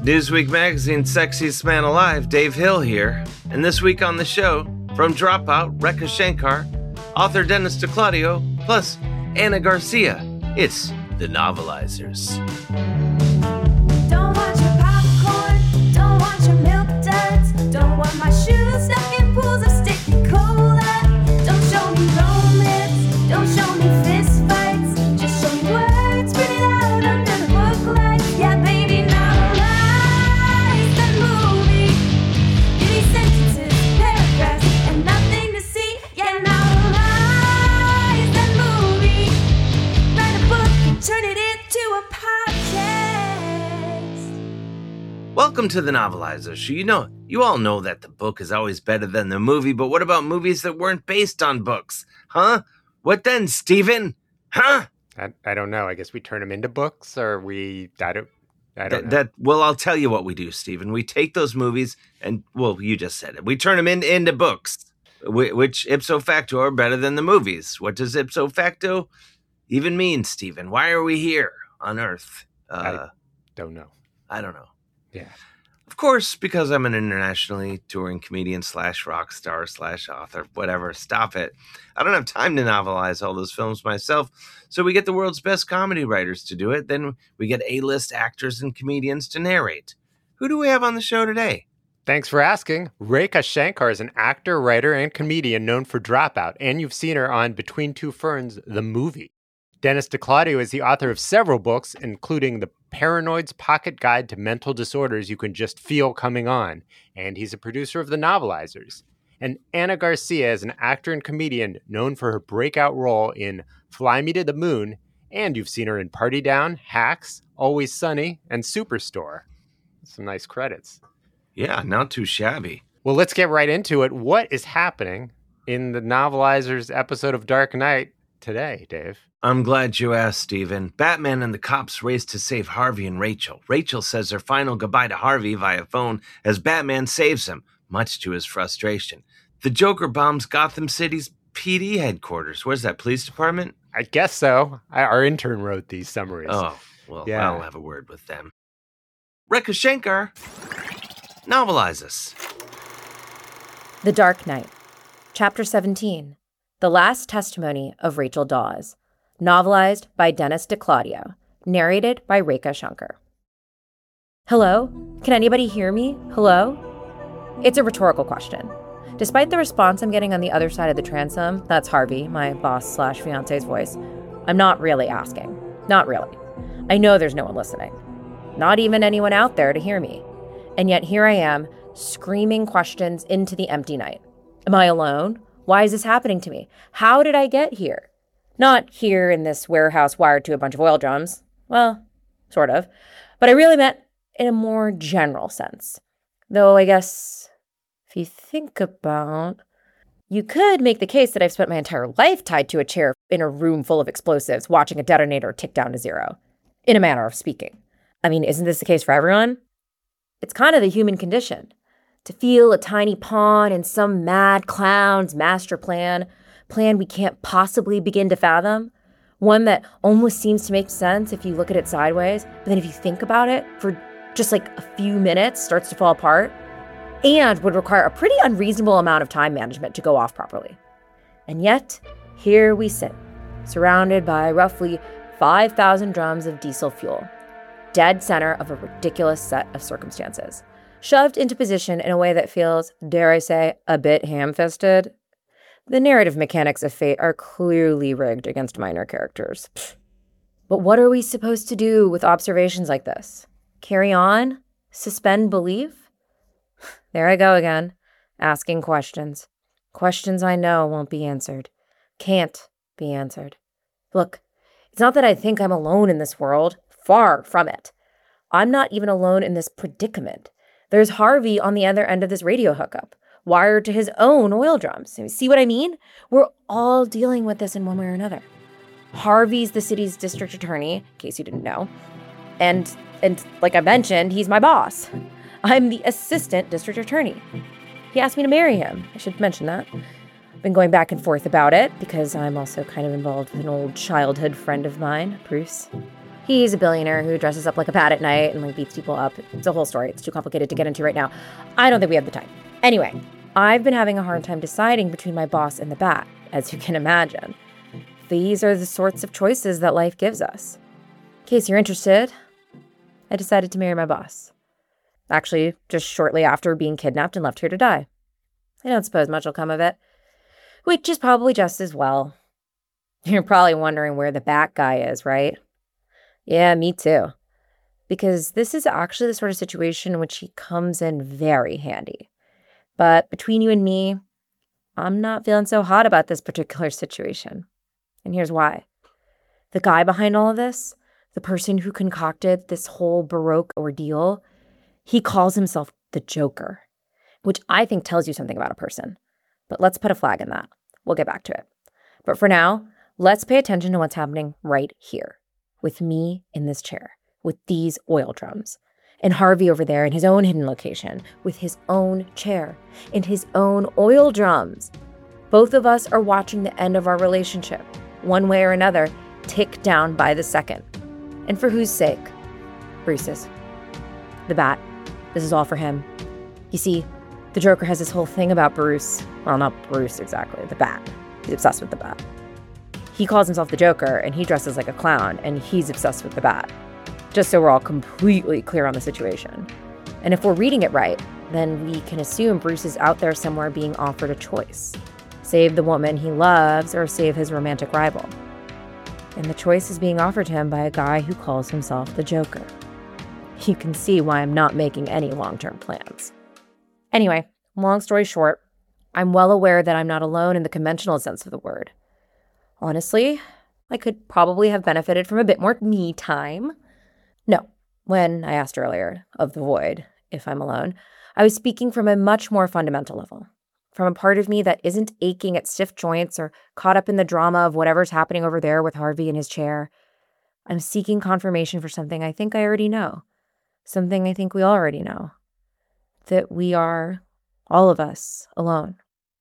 Newsweek Magazine's sexiest man alive, Dave Hill here. And this week on the show, from Dropout, Rekha Shankar, author Dennis DeClaudio, plus Anna Garcia, it's The Novelizers. Don't want your popcorn, don't want your milk duds, don't want my shoes stuck in pools of sticky cola. Don't show me romance, don't show me fist fights, just show me words printed out under the book lights. Yeah, baby, novelize that movie. Give me sentences, paragraphs, and nothing to see. Yeah, novelize that movie. Write a book and turn it into a podcast. Welcome to The Novelizers. You all know that the book is always better than the movie, but what about movies that weren't based on books? Huh? What then, Steven? Huh? I don't know. I guess we turn them into books, or I don't know. Well, I'll tell you what we do, Steven. We take those movies and, well, you just said it. We turn them into books, which ipso facto are better than the movies. What does ipso facto even mean, Steven? Why are we here on Earth? I don't know. I don't know. Yeah. Of course, because I'm an internationally touring comedian / rock star / author, whatever. Stop it. I don't have time to novelize all those films myself. So we get the world's best comedy writers to do it. Then we get A-list actors and comedians to narrate. Who do we have on the show today? Thanks for asking. Rekha Shankar is an actor, writer, and comedian known for Dropout, and you've seen her on Between Two Ferns, the movie. Dennis DeClaudio is the author of several books, including The Paranoid's Pocket Guide to Mental Disorders You Can Just Feel Coming On, and he's a producer of The Novelizers. And Anna Garcia is an actor and comedian known for her breakout role in Fly Me to the Moon, and you've seen her in Party Down, Hacks, Always Sunny, and Superstore. Some nice credits. Yeah, not too shabby. Well, let's get right into it. What is happening in the Novelizers episode of Dark Knight today, Dave? I'm glad you asked, Steven. Batman and the cops race to save Harvey and Rachel. Rachel says her final goodbye to Harvey via phone as Batman saves him, much to his frustration. The Joker bombs Gotham City's PD headquarters. Where's that, police department? I guess so. Our intern wrote these summaries. Oh, well, Yeah. I'll have a word with them. Rekha Shankar, novelize us. The Dark Knight, Chapter 17, The Last Testimony of Rachel Dawes, novelized by Dennis DeClaudio, narrated by Rekha Shankar. Hello? Can anybody hear me? Hello? It's a rhetorical question. Despite the response I'm getting on the other side of the transom, that's Harvey, my boss / fiance's voice, I'm not really asking. Not really. I know there's no one listening. Not even anyone out there to hear me. And yet here I am, screaming questions into the empty night. Am I alone? Why is this happening to me? How did I get here? Not here in this warehouse wired to a bunch of oil drums. Well, sort of. But I really meant in a more general sense. Though I guess, if you think about, you could make the case that I've spent my entire life tied to a chair in a room full of explosives, watching a detonator tick down to zero. In a manner of speaking. I mean, isn't this the case for everyone? It's kind of the human condition. To feel a tiny pawn in some mad clown's master plan we can't possibly begin to fathom, one that almost seems to make sense if you look at it sideways, but then if you think about it for just like a few minutes, starts to fall apart, and would require a pretty unreasonable amount of time management to go off properly. And yet, here we sit, surrounded by roughly 5,000 drums of diesel fuel, dead center of a ridiculous set of circumstances, shoved into position in a way that feels, dare I say, a bit ham-fisted. The narrative mechanics of fate are clearly rigged against minor characters. But what are we supposed to do with observations like this? Carry on? Suspend belief? There I go again, asking questions. Questions I know won't be answered. Can't be answered. Look, it's not that I think I'm alone in this world. Far from it. I'm not even alone in this predicament. There's Harvey on the other end of this radio hookup, wired to his own oil drums. See what I mean? We're all dealing with this in one way or another. Harvey's the city's district attorney, in case you didn't know. And like I mentioned, he's my boss. I'm the assistant district attorney. He asked me to marry him. I should mention that. I've been going back and forth about it because I'm also kind of involved with an old childhood friend of mine, Bruce. He's a billionaire who dresses up like a bat at night and like beats people up. It's a whole story. It's too complicated to get into right now. I don't think we have the time. Anyway, I've been having a hard time deciding between my boss and the bat, as you can imagine. These are the sorts of choices that life gives us. In case you're interested, I decided to marry my boss. Actually, just shortly after being kidnapped and left here to die. I don't suppose much will come of it, which is probably just as well. You're probably wondering where the bat guy is, right? Yeah, me too. Because this is actually the sort of situation in which he comes in very handy. But between you and me, I'm not feeling so hot about this particular situation. And here's why. The guy behind all of this, the person who concocted this whole Baroque ordeal, he calls himself the Joker, which I think tells you something about a person. But let's put a flag in that. We'll get back to it. But for now, let's pay attention to what's happening right here, with me in this chair, with these oil drums, and Harvey over there in his own hidden location, with his own chair, and his own oil drums. Both of us are watching the end of our relationship, one way or another, tick down by the second. And for whose sake? Bruce's. The bat. This is all for him. You see, the Joker has this whole thing about Bruce. Well, not Bruce exactly, the bat. He's obsessed with the bat. He calls himself the Joker, and he dresses like a clown, and he's obsessed with the bat. Just so we're all completely clear on the situation. And if we're reading it right, then we can assume Bruce is out there somewhere being offered a choice. Save the woman he loves or save his romantic rival. And the choice is being offered to him by a guy who calls himself the Joker. You can see why I'm not making any long-term plans. Anyway, long story short, I'm well aware that I'm not alone in the conventional sense of the word. Honestly, I could probably have benefited from a bit more me time. No, when I asked earlier of the void, if I'm alone, I was speaking from a much more fundamental level. From a part of me that isn't aching at stiff joints or caught up in the drama of whatever's happening over there with Harvey in his chair. I'm seeking confirmation for something I think I already know. Something I think we already know. That we are, all of us, alone.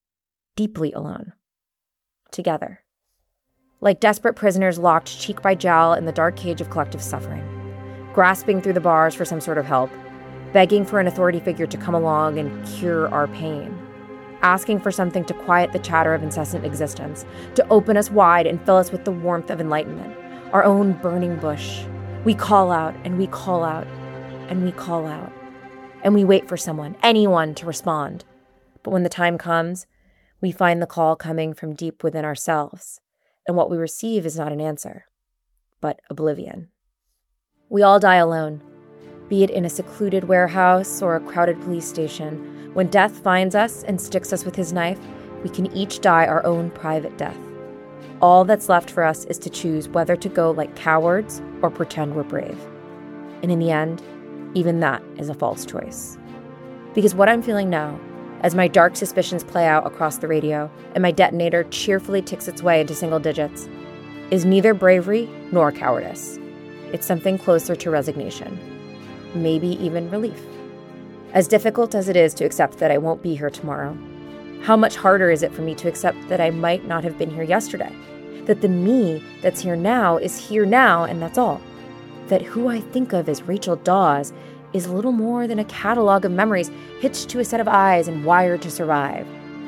Deeply alone. Together. Like desperate prisoners locked cheek by jowl in the dark cage of collective suffering. Grasping through the bars for some sort of help. Begging for an authority figure to come along and cure our pain. Asking for something to quiet the chatter of incessant existence, to open us wide and fill us with the warmth of enlightenment, our own burning bush. We call out, and we call out, and we call out. And we wait for someone, anyone, to respond. But when the time comes, we find the call coming from deep within ourselves, and what we receive is not an answer, but oblivion. We all die alone, be it in a secluded warehouse or a crowded police station. When death finds us and sticks us with his knife, we can each die our own private death. All that's left for us is to choose whether to go like cowards or pretend we're brave. And in the end, even that is a false choice. Because what I'm feeling now, as my dark suspicions play out across the radio and my detonator cheerfully ticks its way into single digits, is neither bravery nor cowardice. It's something closer to resignation. Maybe even relief. As difficult as it is to accept that I won't be here tomorrow, how much harder is it for me to accept that I might not have been here yesterday? That the me that's here now is here now and that's all. That who I think of as Rachel Dawes is little more than a catalog of memories hitched to a set of eyes and wired to survive.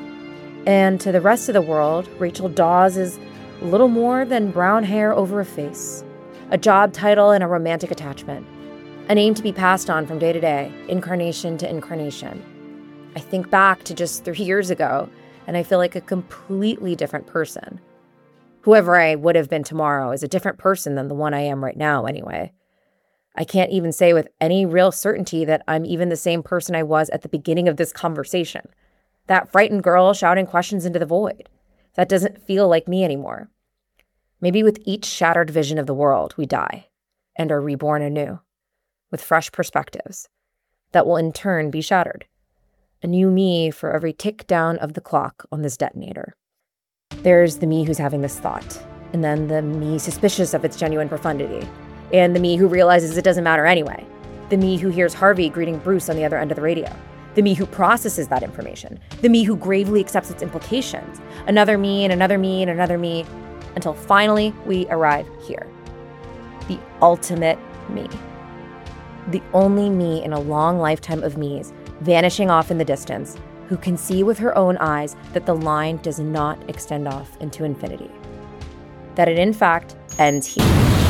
And to the rest of the world, Rachel Dawes is little more than brown hair over a face, a job title and a romantic attachment. A name to be passed on from day to day, incarnation to incarnation. I think back to just 3 years ago, and I feel like a completely different person. Whoever I would have been tomorrow is a different person than the one I am right now, anyway. I can't even say with any real certainty that I'm even the same person I was at the beginning of this conversation. That frightened girl shouting questions into the void. That doesn't feel like me anymore. Maybe with each shattered vision of the world, we die and are reborn anew. With fresh perspectives that will in turn be shattered. A new me for every tick down of the clock on this detonator. There's the me who's having this thought, and then the me suspicious of its genuine profundity, and the me who realizes it doesn't matter anyway, the me who hears Harvey greeting Bruce on the other end of the radio, the me who processes that information, the me who gravely accepts its implications, another me and another me and another me, until finally we arrive here. the ultimate me. The only me in a long lifetime of me's, vanishing off in the distance, who can see with her own eyes that the line does not extend off into infinity. That it in fact ends here.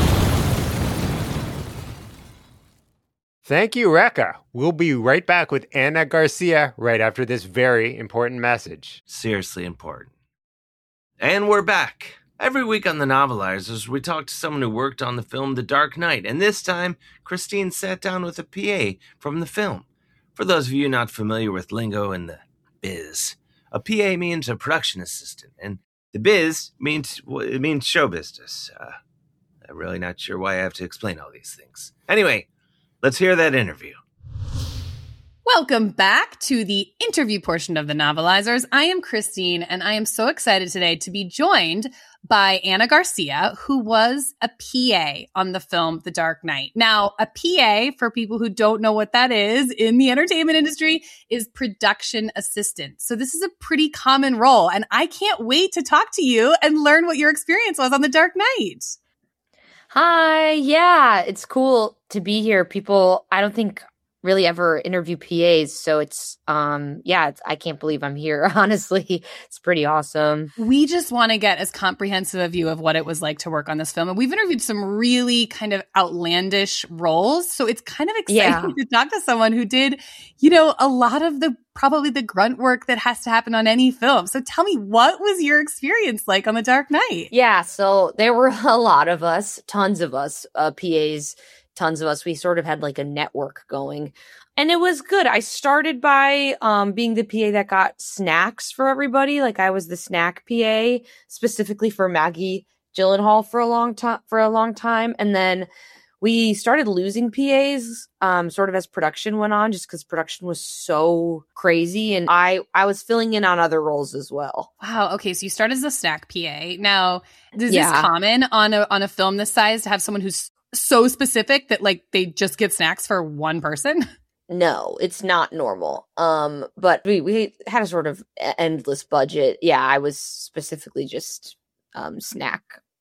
Thank you, Rekha. We'll be right back with Anna Garcia right after this very important message. Seriously important. And we're back. Every week on The Novelizers, we talk to someone who worked on the film The Dark Knight, and this time, Christine sat down with a PA from the film. For those of you not familiar with lingo in the biz, a PA means a production assistant, and the biz means show business. I'm really not sure why I have to explain all these things. Anyway, let's hear that interview. Welcome back to the interview portion of The Novelizers. I am Christine, and I am so excited today to be joined by Anna Garcia, who was a PA on the film The Dark Knight. Now, a PA, for people who don't know what that is in the entertainment industry, is production assistant. So this is a pretty common role, and I can't wait to talk to you and learn what your experience was on The Dark Knight. Hi, yeah, it's cool to be here. People, I don't think really ever interview PAs, so it's I can't believe I'm here. Honestly, it's pretty awesome. We just want to get as comprehensive a view of what it was like to work on this film, and we've interviewed some really kind of outlandish roles, so it's kind of exciting to talk to someone who did, a lot of probably the grunt work that has to happen on any film. So tell me, what was your experience like on The Dark Knight? Yeah, so there were a lot of us, tons of us, PAs. Tons of us. We sort of had like a network going, and it was good. I started by being the PA that got snacks for everybody. Like I was the snack PA specifically for Maggie Gyllenhaal for a long time, and then we started losing PAs sort of as production went on, just because production was so crazy, and I was filling in on other roles as well. Wow. Okay, so you started as a snack PA. Now, is this common on a film this size to have someone who's so specific that like they just get snacks for one person? No, it's not normal. But we had a sort of endless budget. Yeah, I was specifically just snack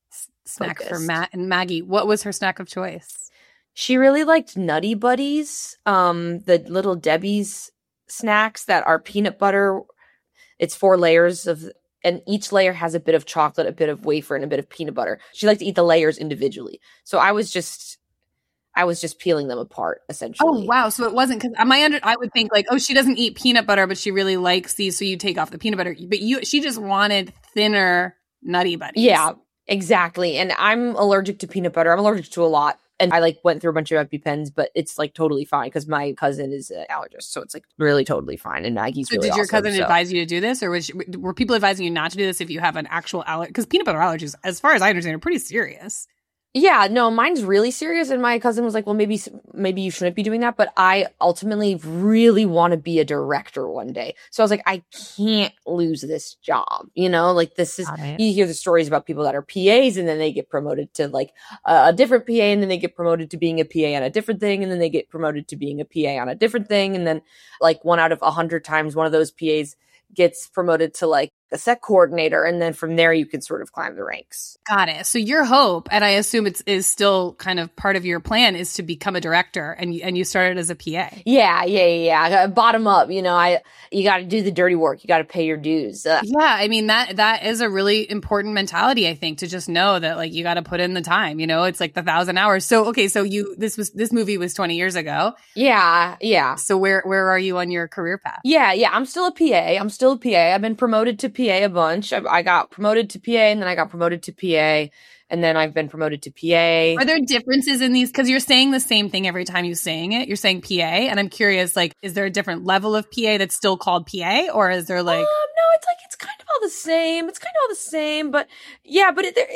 for focused. Matt and Maggie. What was her snack of choice? She really liked Nutty Buddies, the Little Debbie's snacks that are peanut butter. It's 4 layers and each layer has a bit of chocolate, a bit of wafer, and a bit of peanut butter. She liked to eat the layers individually. So I was just peeling them apart, essentially. Oh, wow. So it wasn't because I would think like, oh, she doesn't eat peanut butter, but she really likes these. So you take off the peanut butter. But she just wanted thinner Nutty Buddies. Yeah, exactly. And I'm allergic to peanut butter. I'm allergic to a lot. And I like went through a bunch of EpiPens, but it's like totally fine because my cousin is an allergist. So it's like really totally fine. And Maggie's really did your awesome, cousin advise you to do this? Or were people advising you not to do this if you have an actual allergy? Because peanut butter allergies, as far as I understand, are pretty serious. Yeah, no, mine's really serious. And my cousin was like, well, maybe you shouldn't be doing that. But I ultimately really want to be a director one day. So I was like, I can't lose this job. Like this is, you hear the stories about people that are PAs and then they get promoted to like a different PA, and then they get promoted to being a PA on a different thing. And then they get promoted to being a PA on a different thing. And then like 1 out of 100 times, one of those PAs gets promoted to like a set coordinator, and then from there you can sort of climb the ranks. Got it. So your hope, and I assume it is still kind of part of your plan, is to become a director, and you started as a PA. Yeah. Bottom up, you got to do the dirty work. You got to pay your dues. Yeah, I mean that is a really important mentality, I think, to just know that like you got to put in the time. It's like the 1,000 hours. So okay, so this movie was 20 years ago. Yeah. So where are you on your career path? Yeah. I'm still a PA. I've been promoted to PA a bunch. I got promoted to PA, and then I got promoted to PA, and then I've been promoted to PA. Are there differences in these? Because you're saying the same thing every time you're saying it. You're saying PA, and I'm curious, like, is there a different level of PA that's still called PA, or is there like? No, it's kind of all the same. It's kind of all the same, but yeah,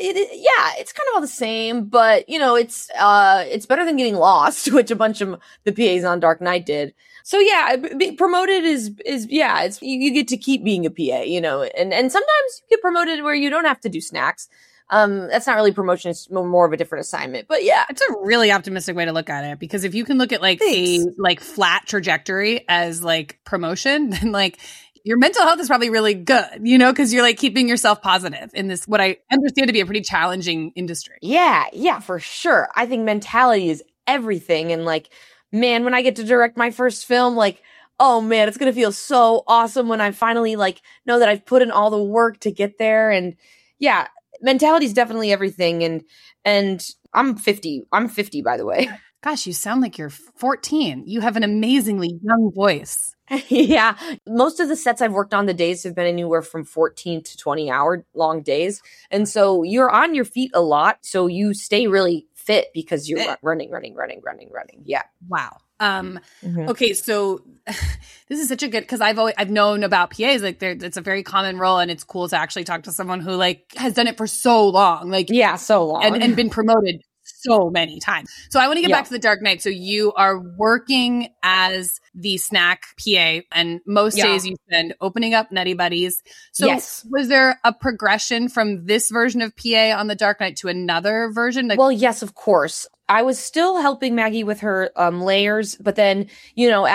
it's kind of all the same. But it's better than getting lost, which a bunch of the PAs on Dark Knight did. So yeah, promoted is it's you get to keep being a PA, and sometimes you get promoted where you don't have to do snacks. That's not really promotion; it's more of a different assignment. But yeah, it's a really optimistic way to look at it, because if you can look at like a flat trajectory as like promotion, then like your mental health is probably really good, you know, because you're like keeping yourself positive in this, what I understand to be a pretty challenging industry. Yeah, for sure. I think mentality is everything. And like, man, when I get to direct my first film, like, oh man, it's going to feel so awesome when I finally like know that I've put in all the work to get there. And yeah, mentality is definitely everything. And I'm 50. I'm 50, by the way. Gosh, you sound like you're 14. You have an amazingly young voice. Yeah. Most of the sets I've worked on, the days have been anywhere from 14 to 20-hour long days. And so you're on your feet a lot. So you stay really fit because you're running. Yeah. Wow. Okay, so this is such a good, because I've known about PAs, like it's a very common role, and it's cool to actually talk to someone who like has done it for so long, like Yeah, so long. and been promoted so many times. So I want to get back to The Dark Knight. So you are working as the snack PA, and most days you spend opening up Nutty Buddies. So was there a progression from this version of PA on The Dark Knight to another version? Like, well, yes, of course. I was still helping Maggie with her layers, but then, you know,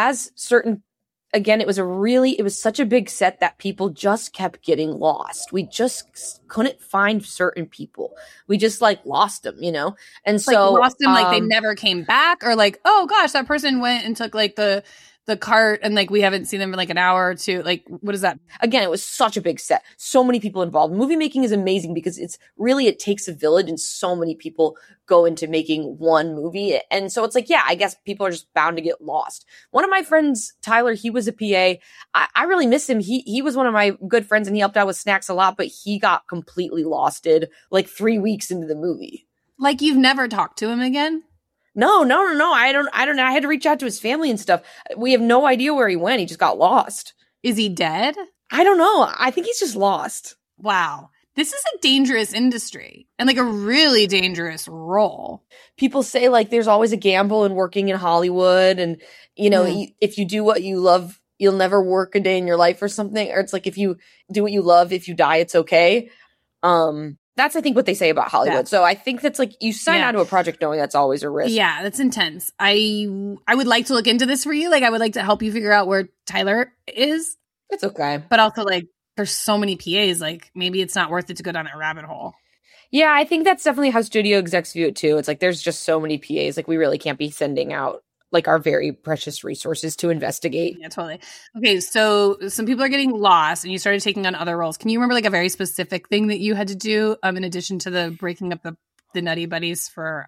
again, it was such a big set that people just kept getting lost. We just couldn't find certain people. We just like lost them, you know? And so like lost them, like they never came back, or like, oh gosh, that person went and took like the cart and like we haven't seen them for like an hour or two. Like, what is that? Again, it was such a big set. So many people involved. Movie making is amazing because it takes a village, and so many people go into making one movie. And so it's like, yeah, I guess people are just bound to get lost. One of my friends, Tyler, he was a PA. I really miss him. He was one of my good friends, and he helped out with snacks a lot, but he got completely losted like 3 weeks into the movie. Like, you've never talked to him again? No. I don't know. I had to reach out to his family and stuff. We have no idea where he went. He just got lost. Is he dead? I don't know. I think he's just lost. Wow. This is a dangerous industry and like a really dangerous role. People say like there's always a gamble in working in Hollywood, and you know, if you do what you love, you'll never work a day in your life or something. Or it's like, if you do what you love, if you die, it's okay. That's, I think, what they say about Hollywood. Yeah. So I think that's like, you sign onto a project knowing that's always a risk. Yeah, that's intense. I would like to look into this for you. Like, I would like to help you figure out where Tyler is. It's okay. But also, like, there's so many PAs. Like, maybe it's not worth it to go down that rabbit hole. Yeah, I think that's definitely how studio execs view it too. It's like, there's just so many PAs. Like, we really can't be sending out like our very precious resources to investigate. Yeah, totally. Okay, so some people are getting lost, and you started taking on other roles. Can you remember like a very specific thing that you had to do in addition to the breaking up the Nutty Buddies for?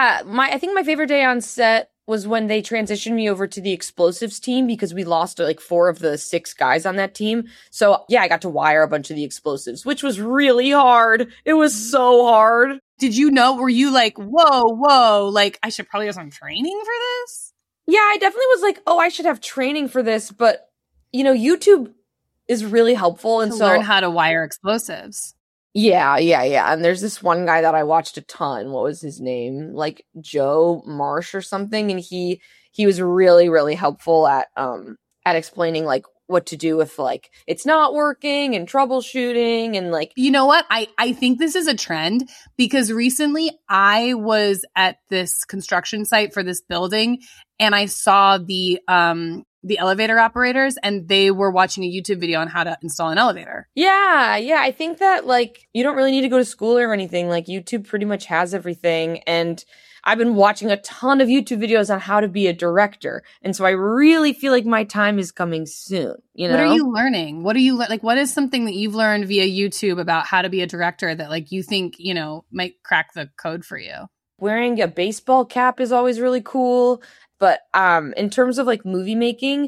I think my favorite day on set was when they transitioned me over to the explosives team, because we lost like 4 of the 6 guys on that team. So yeah, I got to wire a bunch of the explosives, which was really hard. It was so hard. Did you know? Were you like, whoa, like I should probably have some training for this? Yeah, I definitely was like, oh, I should have training for this. But, you know, YouTube is really helpful. And so learn how to wire explosives. Yeah. And there's this one guy that I watched a ton. What was his name? Like Joe Marsh or something. And he was really, really helpful at explaining like what to do if like it's not working, and troubleshooting, and like, you know what? I think this is a trend, because recently I was at this construction site for this building, and I saw the elevator operators, and they were watching a YouTube video on how to install an elevator. Yeah. I think that like you don't really need to go to school or anything. Like YouTube pretty much has everything. And I've been watching a ton of YouTube videos on how to be a director. And so I really feel like my time is coming soon. You know? What are you learning? What is something that you've learned via YouTube about how to be a director that like you think, you know, might crack the code for you? Wearing a baseball cap is always really cool. But in terms of like movie making,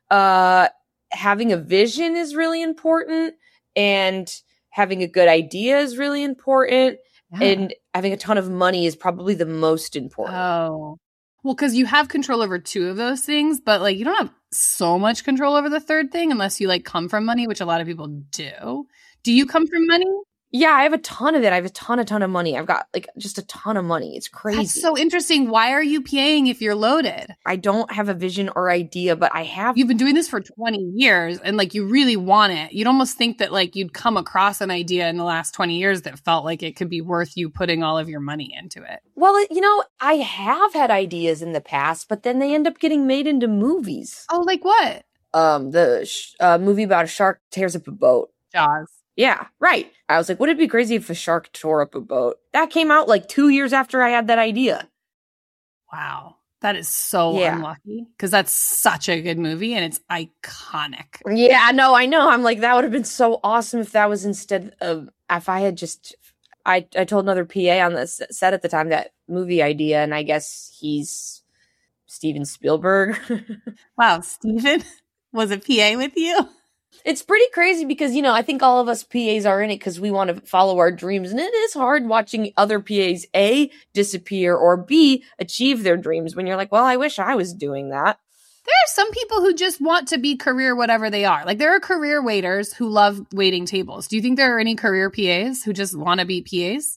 having a vision is really important, and having a good idea is really important. Yeah. And having a ton of money is probably the most important. Oh, well, because you have control over 2 of those things, but like you don't have so much control over the third thing unless you like come from money, which a lot of people do. Do you come from money? Yeah, I have a ton of it. I have a ton of money. I've got like just a ton of money. It's crazy. That's so interesting. Why are you PAing if you're loaded? I don't have a vision or idea, but I have. You've been doing this for 20 years and like you really want it. You'd almost think that like you'd come across an idea in the last 20 years that felt like it could be worth you putting all of your money into it. Well, you know, I have had ideas in the past, but then they end up getting made into movies. Oh, like what? movie about a shark tears up a boat. Jaws. Yeah, right. I was like, would it be crazy if a shark tore up a boat? That came out like 2 years after I had that idea. Wow. That is so Yeah. unlucky because that's such a good movie and it's iconic. Yeah, no, I know. I'm like, that would have been so awesome if that was instead of, if I had just, I told another PA on the set at the time that movie idea, and I guess he's Steven Spielberg. Wow. Steven was a PA with you? It's pretty crazy because, I think all of us PAs are in it because we want to follow our dreams. And it is hard watching other PAs, A, disappear, or B, achieve their dreams when you're like, well, I wish I was doing that. There are some people who just want to be career whatever they are. Like there are career waiters who love waiting tables. Do you think there are any career PAs who just want to be PAs?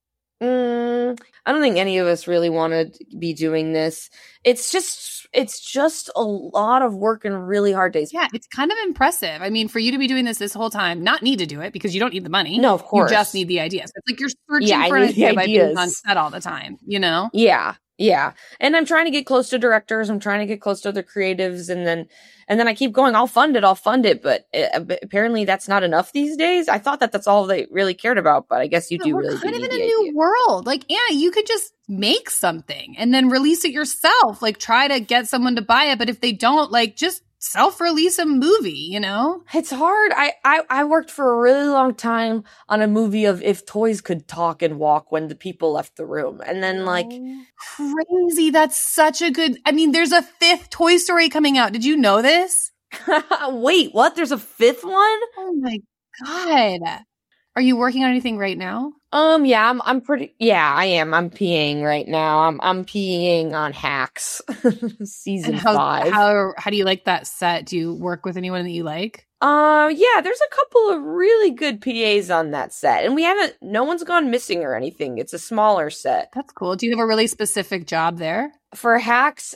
I don't think any of us really want to be doing this. It's just a lot of work and really hard days. Yeah, it's kind of impressive. I mean, for you to be doing this whole time, not need to do it because you don't need the money. No, of course. You just need the ideas. It's like you're searching Yeah, for I an need the idea by being ideas. on set all the time, Yeah. And I'm trying to get close to directors. I'm trying to get close to other creatives. And then I keep going, I'll fund it. But apparently that's not enough these days. I thought that that's all they really cared about, but I guess you do We're really kind do of need in the a new idea. world. Like, Anna, you could just make something and then release it yourself. Like, try to get someone to buy it. But if they don't, like, just self-release a movie, It's hard. I worked for a really long time on a movie of if toys could talk and walk when the people left the room. And then Crazy. That's such a good. I mean, there's a 5th Toy Story coming out. Did you know this? wait, what? There's a 5th one? Oh my God. Are you working on anything right now? Yeah, I am. I'm peeing right now. I'm peeing on Hacks season And 5. how do you like that set? Do you work with anyone that you like? Yeah, there's a couple of really good PAs on that set, and no one's gone missing or anything. It's a smaller set. That's cool. Do you have a really specific job there? For Hacks,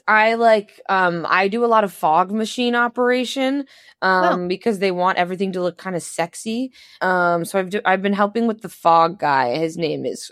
I do a lot of fog machine operation, because they want everything to look kind of sexy. So I've been helping with the fog guy. His name is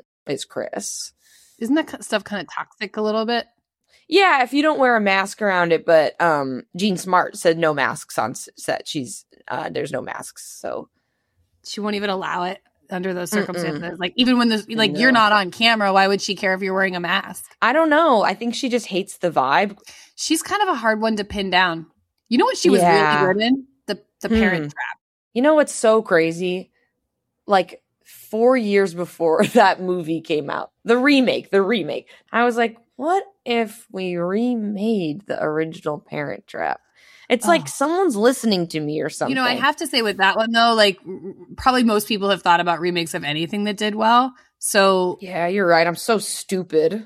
Chris. Isn't that stuff kind of toxic a little bit? Yeah, if you don't wear a mask around it, but Jean Smart said no masks on set. There's no masks, so She won't even allow it under those circumstances. Like even when you're not on camera, why would she care if you're wearing a mask? I don't know. I think she just hates the vibe. She's kind of a hard one to pin down. You know what she was really good in? The Parent Trap. You know what's so crazy? Like 4 years before that movie came out, the remake, I was like, what if we remade the original Parent Trap? It's like someone's listening to me or something. I have to say with that one though, like probably most people have thought about remakes of anything that did well. So yeah, you're right. I'm so stupid.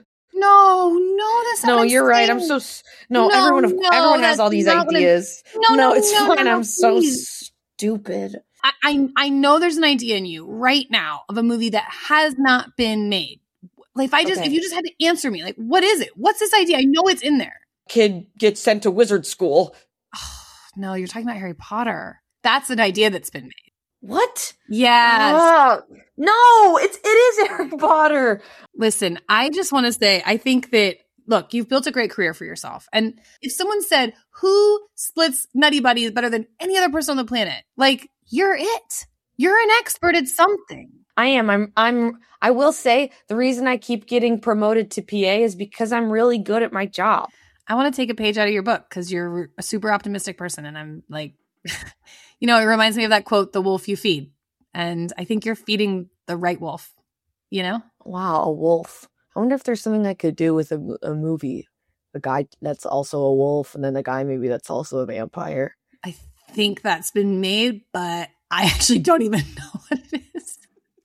No, that's not. No, what I'm you're right. I'm saying. so everyone has all these not what ideas. No, it's fine. I'm so please. stupid. I know there's an idea in you right now of a movie that has not been made. Like if you just had to answer me, like what is it? What's this idea? I know it's in there. Kid gets sent to wizard school. No, you're talking about Harry Potter. That's an idea that's been made. What? Yes. No, it is Harry Potter. Listen, I just want to say, I think that, look, you've built a great career for yourself. And if someone said, who splits Nutty Buddies better than any other person on the planet? Like, you're it. You're an expert at something. I am. I will say the reason I keep getting promoted to PA is because I'm really good at my job. I want to take a page out of your book because you're a super optimistic person. And I'm like, it reminds me of that quote, the wolf you feed. And I think you're feeding the right wolf, Wow, a wolf. I wonder if there's something I could do with a movie. A guy that's also a wolf and then a guy maybe that's also a vampire. I think that's been made, but I actually don't even know what it is.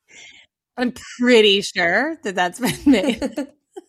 I'm pretty sure that that's been made.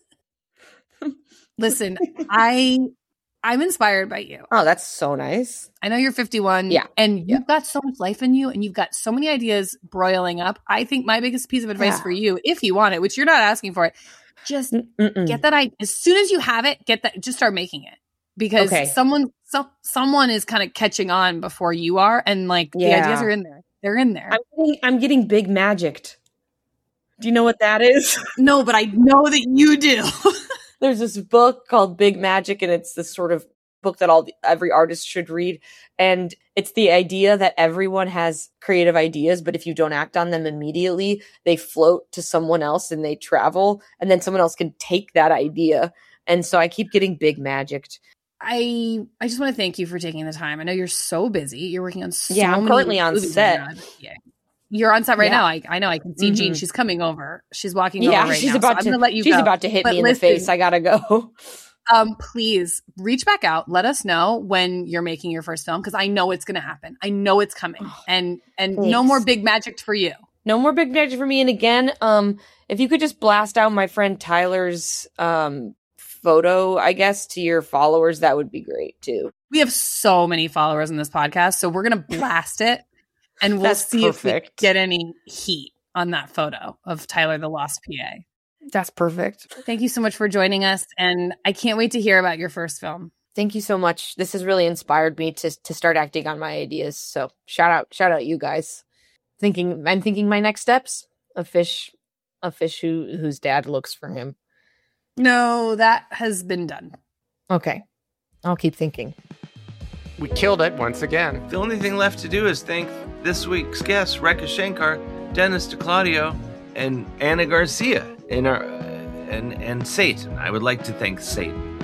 Listen, I'm inspired by you. Oh, that's so nice. I know you're 51. Yeah. And you've got so much life in you and you've got so many ideas broiling up. I think my biggest piece of advice for you, if you want it, which you're not asking for it, just get that as soon as you have it, just start making it. Because someone is kind of catching on before you are. And the ideas are in there. They're in there. I'm getting big magicked. Do you know what that is? No, but I know that you do. There's this book called Big Magic, and it's this sort of book that every artist should read. And it's the idea that everyone has creative ideas, but if you don't act on them immediately, they float to someone else and they travel, and then someone else can take that idea. And so I keep getting big magicked. I just want to thank you for taking the time. I know you're so busy. You're working on so I'm many currently on movies set. right now. Yeah. You're on set right Yeah. now. I know. I can see Jean. Mhm. She's coming over. She's walking over Yeah, right she's now. about so I'm gonna let you she's go. about to hit But me in the listen, face. I gotta go. Please reach back out. Let us know when you're making your first film, because I know it's going to happen. I know it's coming, and no thanks. more big magic for you. No more big magic for me. And again, if you could just blast out my friend Tyler's photo, I guess, to your followers, that would be great too. We have so many followers on this podcast, so we're going to blast it, and we'll That's see if we perfect. get any heat on that photo of Tyler the Lost PA. That's perfect. Thank you so much for joining us, and I can't wait to hear about your first film. Thank you so much. This has really inspired me to start acting on my ideas. So shout out you guys. I'm thinking my next steps. A fish whose dad looks for him. No, that has been done. Okay. I'll keep thinking. We killed it once again. The only thing left to do is thank this week's guests, Rekha Shankar, Dennis DeClaudio, and Anna Garcia, and Satan. I would like to thank Satan.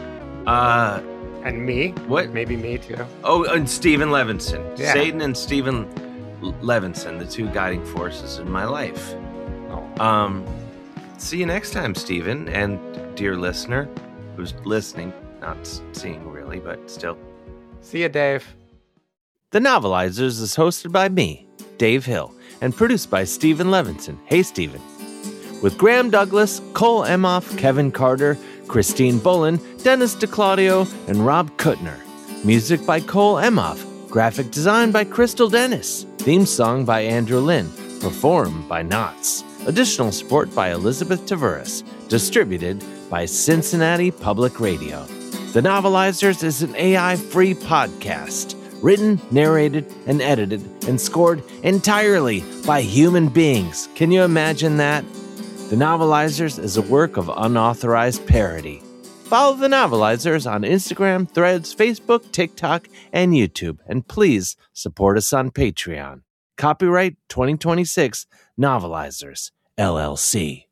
And me. What? Maybe me too. Oh, and Stephen Levinson. Yeah. Satan and Stephen Levinson, the two guiding forces in my life. Oh. See you next time, Stephen, and dear listener who's listening, not seeing really, but still. See you, Dave. The Novelizers is hosted by me, Dave Hill, and produced by Stephen Levinson. Hey, Stephen. With Graham Douglas, Cole Emhoff, Kevin Carter, Christine Bolin, Dennis DeClaudio, and Rob Kuttner. Music by Cole Emhoff. Graphic design by Crystal Dennis. Theme song by Andrew Lynn. Performed by Knots. Additional support by Elizabeth Taveras. Distributed by Cincinnati Public Radio. The Novelizers is an AI-free podcast. Written, narrated, and edited, and scored entirely by human beings. Can you imagine that? The Novelizers is a work of unauthorized parody. Follow The Novelizers on Instagram, Threads, Facebook, TikTok, and YouTube. And please support us on Patreon. Copyright 2026 Novelizers, LLC.